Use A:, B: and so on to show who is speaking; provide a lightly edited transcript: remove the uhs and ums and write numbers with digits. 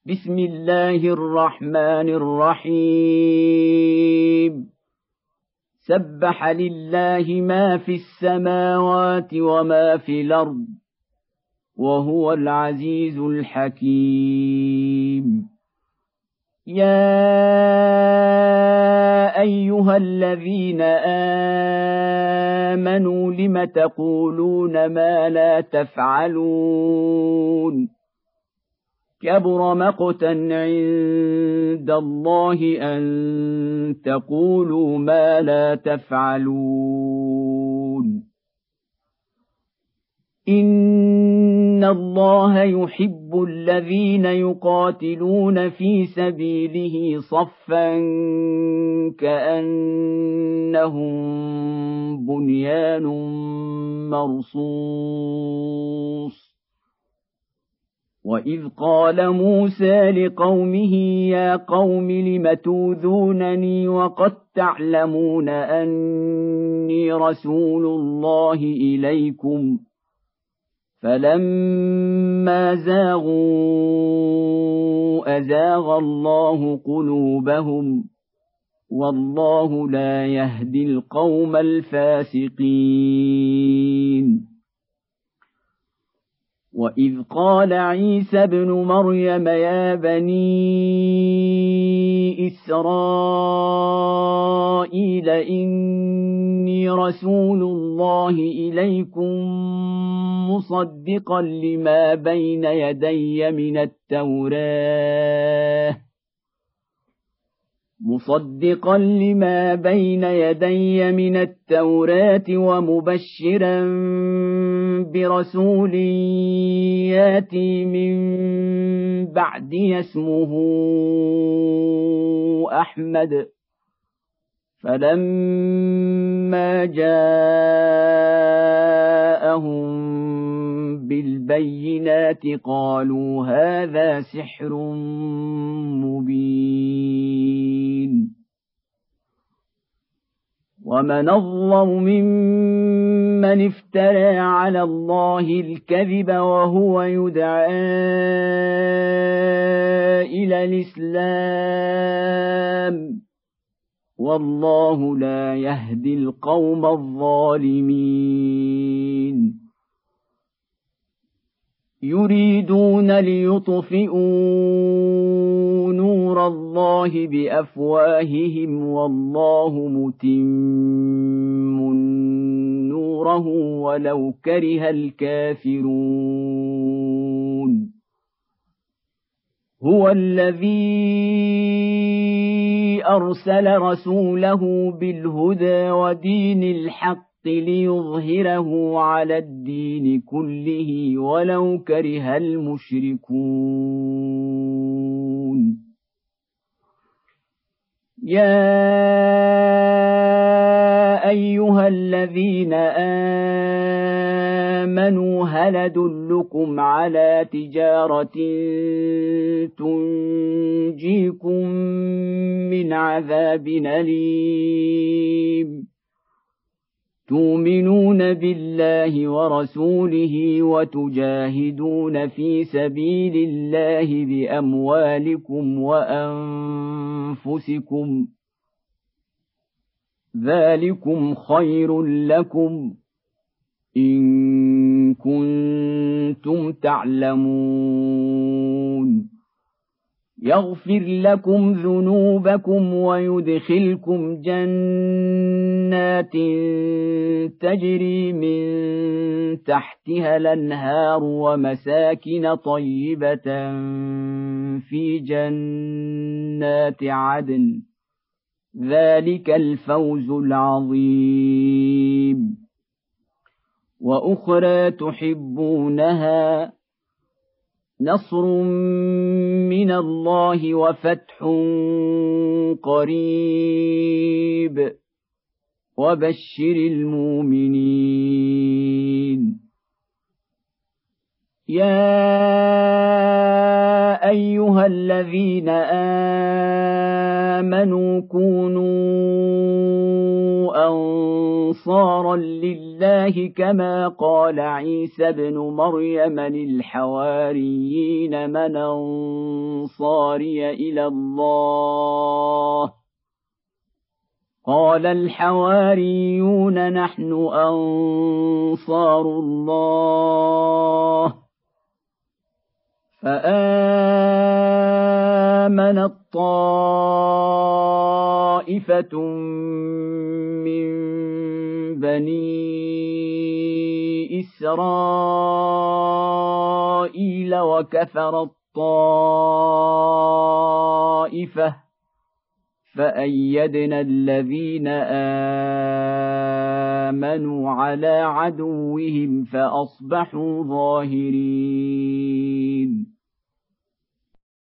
A: بسم الله الرحمن الرحيم سبح لله ما في السماوات وما في الأرض وهو العزيز الحكيم يا أيها الذين آمنوا لم تقولون ما لا تفعلون كبر مقتا عند الله أن تقولوا ما لا تفعلون إن الله يحب الذين يقاتلون في سبيله صفا كأنهم بنيان مرصوص وإذ قال موسى لقومه يا قوم لم توذونني وقد تعلمون أني رسول الله إليكم فلما زاغوا أزاغ الله قلوبهم والله لا يهدي القوم الفاسقين وإذ قال عيسى ابن مريم يا بني إسرائيل إني رسول الله إليكم مصدقا لما بين يدي من التوراة ومبشرا برسول ياتي من بعدي اسمه أحمد فلما جاءهم بالبينات قالوا هذا سحر مبين ومن أظلم ممن افترى على الله الكذب وهو يدعى إلى الإسلام والله لا يهدي القوم الظالمين يريدون ليطفئوا نور الله بأفواههم والله متم نوره ولو كره الكافرون هو الذي أرسل رسوله بالهدى ودين الحق ليظهره على الدين كله ولو كره المشركون يا أيها الذين آمنوا هل أدلكم على تجارة تنجيكم من عذاب أليم تؤمنون بالله ورسوله وتجاهدون في سبيل الله بأموالكم وأنفسكم ذلكم خير لكم إن كنتم تعلمون يغفر لكم ذنوبكم ويدخلكم جنات تجري من تحتها الأنهار ومساكن طيبة في جنات عدن ذلك الفوز العظيم وأخرى تحبونها نصر من الله وفتح قريب وبشر المؤمنين يا أيها الذين آمنوا كونوا أنصارا لله كما قال عيسى ابن مريم للحواريين من أنصاري إلى الله قال الحواريون نحن أنصار الله فآمنت طائفة من بني إسرائيل وكفرت طائفة فأيدنا الذين آمنوا على عدوهم فأصبحوا ظاهرين